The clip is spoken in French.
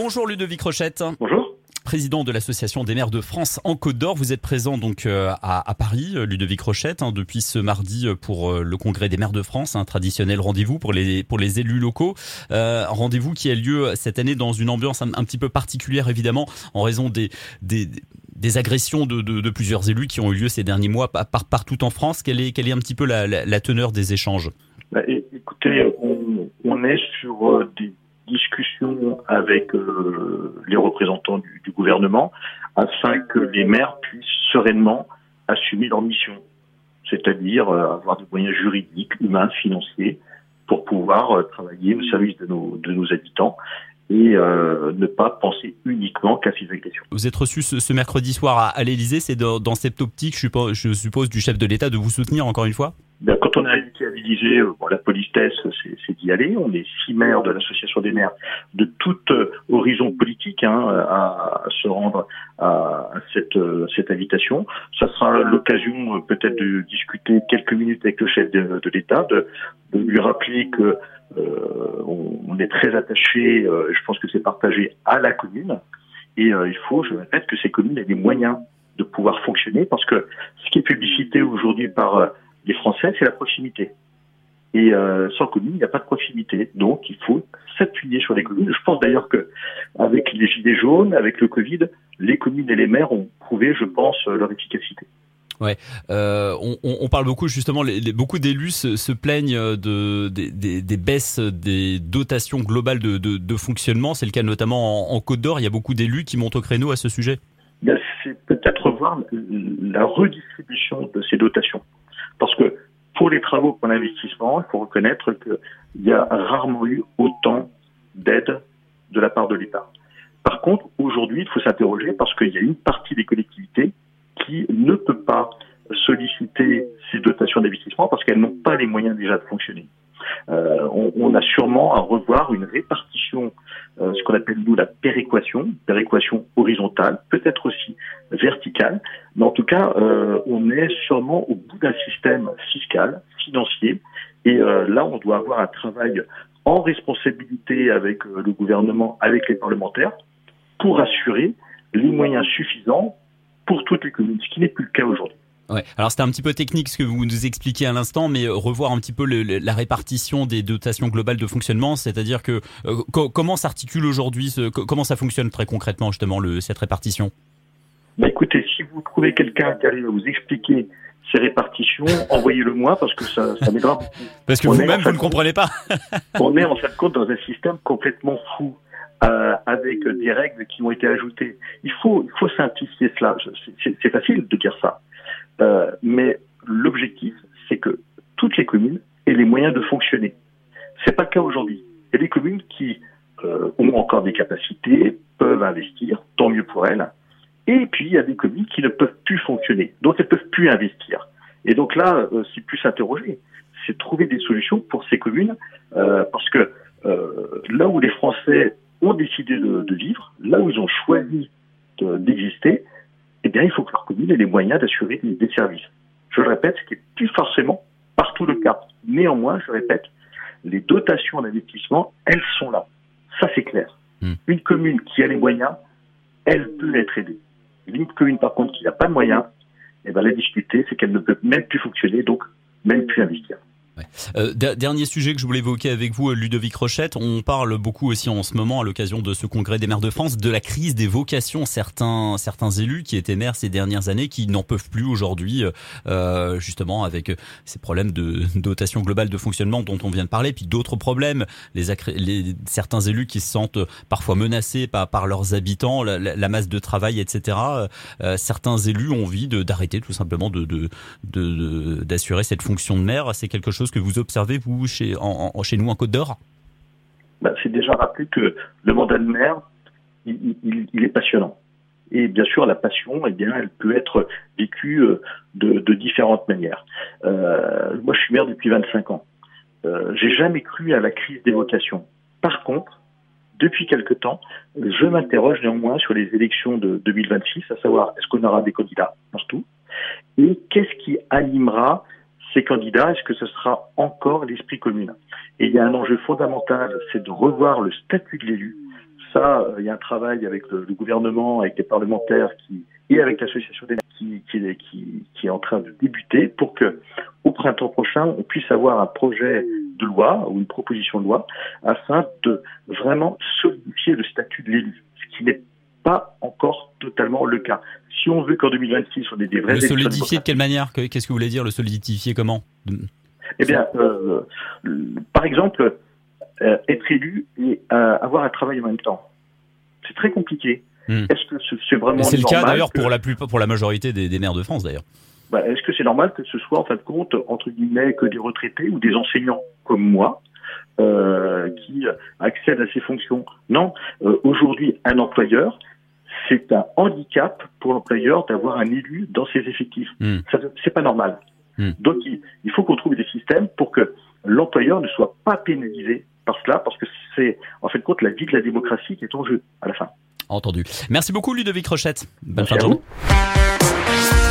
Bonjour Ludovic Rochette. Bonjour. Président de l'Association des maires de France en Côte d'Or. Vous êtes présent donc à Paris, Ludovic Rochette, depuis ce mardi pour le Congrès des maires de France, un traditionnel rendez-vous pour les élus locaux. Rendez-vous qui a lieu cette année dans une ambiance un petit peu particulière, évidemment, en raison des agressions de plusieurs élus qui ont eu lieu ces derniers mois partout en France. Quelle est un petit peu la teneur des échanges? Écoutez, on est sur des discussions avec les représentants du gouvernement afin que les maires puissent sereinement assumer leur mission, c'est-à-dire avoir des moyens juridiques, humains, financiers pour pouvoir travailler au service de nos habitants et ne pas penser uniquement qu'à ces agressions. Vous êtes reçu ce mercredi soir à l'Élysée, c'est dans cette optique, je suppose, du chef de l'État de vous soutenir encore une fois? Quand on est invité à l'Élysée, la politesse, c'est d'y aller. On est 6 maires de l'Association des maires de tout horizon politique à se rendre à cette invitation. Ça sera l'occasion peut-être de discuter quelques minutes avec le chef de l'État, de lui rappeler que on est très attaché, je pense que c'est partagé, à la commune. Et il faut, je répète, que ces communes aient les moyens de pouvoir fonctionner, parce que ce qui est publicité aujourd'hui par les Français, c'est la proximité. Et sans commune, il n'y a pas de proximité. Donc, il faut s'appuyer sur les communes. Je pense d'ailleurs que avec les gilets jaunes, avec le Covid, les communes et les maires ont prouvé, je pense, leur efficacité. Ouais, on parle beaucoup justement, beaucoup d'élus se plaignent des baisses des dotations globales de fonctionnement. C'est le cas notamment en Côte d'Or. Il y a beaucoup d'élus qui montent au créneau à ce sujet. C'est peut-être voir la redistribution de ces dotations. Parce que pour les travaux, pour l'investissement, il faut reconnaître qu'il y a rarement eu autant d'aide de la part de l'État. Par contre, aujourd'hui, il faut s'interroger parce qu'il y a une partie des collectivités qui ne peut pas solliciter ces dotations d'investissement parce qu'elles n'ont pas les moyens déjà de fonctionner. On a sûrement à revoir une répartition, ce qu'on appelle nous la péréquation horizontale, peut-être aussi verticale, mais en tout cas, on est sûrement au bout d'un système fiscal, financier, et là, on doit avoir un travail en responsabilité avec le gouvernement, avec les parlementaires, pour assurer les moyens suffisants pour toutes les communes, ce qui n'est plus le cas aujourd'hui. Ouais. Alors c'était un petit peu technique ce que vous nous expliquiez à l'instant, mais revoir un petit peu la répartition des dotations globales de fonctionnement, c'est-à-dire que comment s'articule aujourd'hui, comment ça fonctionne très concrètement justement cette répartition? Écoutez, si vous trouvez quelqu'un qui arrive à vous expliquer ces répartitions, envoyez-le moi parce que ça m'aidera beaucoup. Parce que vous-même vous ne comprenez pas. On est en fin de compte dans un système complètement fou. Avec des règles qui ont été ajoutées. Il faut simplifier cela. C'est facile de dire ça. Mais l'objectif, c'est que toutes les communes aient les moyens de fonctionner. C'est pas le cas aujourd'hui. Il y a des communes qui ont encore des capacités, peuvent investir, tant mieux pour elles. Et puis, il y a des communes qui ne peuvent plus fonctionner, donc elles ne peuvent plus investir. Et donc là, c'est plus s'interroger. C'est trouver des solutions pour ces communes, parce que là où les Français ont décidé de vivre, là où ils ont choisi d'exister, eh bien, il faut que leur commune ait les moyens d'assurer des services. Je le répète, ce qui n'est plus forcément partout le cas. Néanmoins, je répète, les dotations d'investissement, elles sont là. Ça, c'est clair. Une commune qui a les moyens, elle peut être aidée. Une commune, par contre, qui n'a pas de moyens, eh bien, la difficulté, c'est qu'elle ne peut même plus fonctionner, donc même plus investir. Ouais. Dernier sujet que je voulais évoquer avec vous, Ludovic Rochette. On parle beaucoup aussi en ce moment, à l'occasion de ce congrès des maires de France, de la crise des vocations. Certains élus qui étaient maires ces dernières années, qui n'en peuvent plus aujourd'hui, justement avec ces problèmes de dotation globale de fonctionnement dont on vient de parler, puis d'autres problèmes, certains élus qui se sentent parfois menacés par leurs habitants, la masse de travail, etc. Certains élus ont envie d'arrêter tout simplement d'assurer cette fonction de maire. C'est quelque chose que vous observez, vous, chez nous en Côte d'Or? C'est déjà rappelé que le mandat de maire, il est passionnant. Et bien sûr, la passion, eh bien, elle peut être vécue de différentes manières. Moi, je suis maire depuis 25 ans. J'ai jamais cru à la crise des vocations. Par contre, depuis quelque temps, je m'interroge néanmoins sur les élections de 2026, à savoir, est-ce qu'on aura des candidats partout? Et qu'est-ce qui animera ces candidats? Est-ce que ce sera encore l'esprit commune? Et il y a un enjeu fondamental, c'est de revoir le statut de l'élu, ça, il y a un travail avec le gouvernement, avec les parlementaires et avec l'association des qui est en train de débuter pour que au printemps prochain, on puisse avoir un projet de loi ou une proposition de loi afin de vraiment solidifier le statut de l'élu, ce qui n'est pas encore totalement le cas. Si on veut qu'en 2026, on ait des vrais... Le solidifier de quelle manière? Qu'est-ce que vous voulez dire, le solidifier comment? Eh bien, par exemple, être élu et avoir un travail en même temps. C'est très compliqué. Est-ce que c'est vraiment normal? C'est le cas d'ailleurs pour la majorité des maires de France d'ailleurs. Est-ce que c'est normal que ce soit en fin de compte, entre guillemets, que des retraités ou des enseignants comme moi qui accèdent à ces fonctions? Non. Aujourd'hui, un employeur, c'est un handicap pour l'employeur d'avoir un élu dans ses effectifs. C'est pas normal. Donc il faut qu'on trouve des systèmes pour que l'employeur ne soit pas pénalisé par cela, parce que c'est en fait compte la vie de la démocratie qui est en jeu à la fin. Entendu. Merci beaucoup Ludovic Rochette. Bonne fin de journée.